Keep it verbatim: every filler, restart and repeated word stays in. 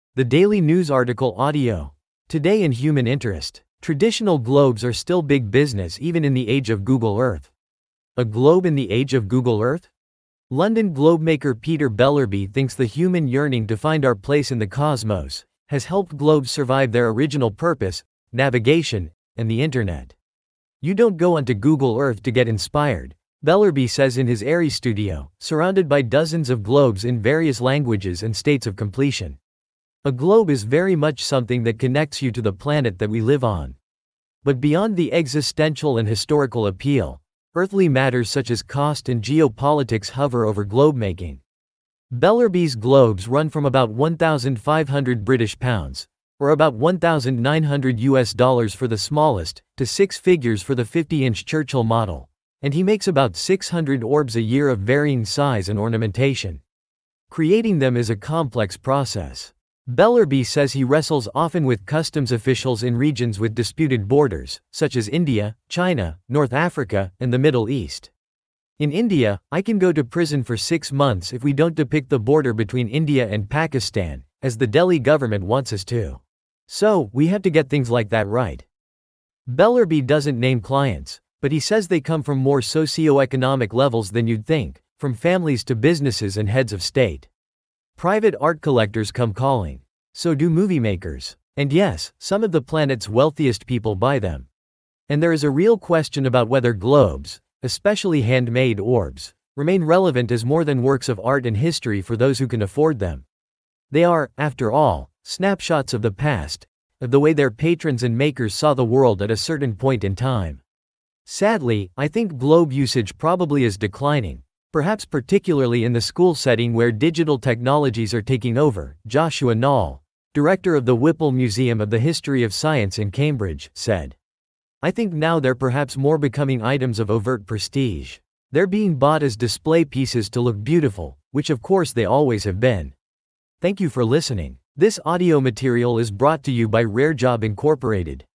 The Daily News article audio. Today in human interest, traditional globes are still big business even in the age of Google Earth. A globe in the age of Google Earth? London globemaker Peter Bellerby thinks the human yearning to find our place in the cosmos has helped globes survive their original purpose, navigation, and the internet. You don't go onto Google Earth to get inspired, Bellerby says in his Airy studio, surrounded by dozens of globes in various languages and states of completion. A globe is very much something that connects you to the planet that we live on. But beyond the existential and historical appeal, earthly matters such as cost and geopolitics hover over globemaking. Bellerby's globes run from about one thousand five hundred British pounds, or about one thousand nine hundred U S dollars for the smallest, to six figures for the fifty inch Churchill model, and he makes about six hundred orbs a year of varying size and ornamentation. Creating them is a complex process. Bellerby says he wrestles often with customs officials in regions with disputed borders, such as India, China, North Africa, and the Middle East. In India, I can go to prison for six months if we don't depict the border between India and Pakistan, as the Delhi government wants us to. So, we have to get things like that right. Bellerby doesn't name clients, but he says they come from more socio-economic levels than you'd think, from families to businesses and heads of state. Private art collectors come calling. So do movie makers. And yes, some of the planet's wealthiest people buy them. And there is a real question about whether globes, especially handmade orbs, remain relevant as more than works of art and history for those who can afford them. They are, after all, snapshots of the past, of the way their patrons and makers saw the world at a certain point in time. Sadly, I think globe usage probably is declining, perhaps particularly in the school setting where digital technologies are taking over, Joshua Knoll, director of the Whipple Museum of the History of Science in Cambridge, said. I think now they're perhaps more becoming items of overt prestige. They're being bought as display pieces to look beautiful, which of course they always have been. Thank you for listening. This audio material is brought to you by Rare Job Incorporated.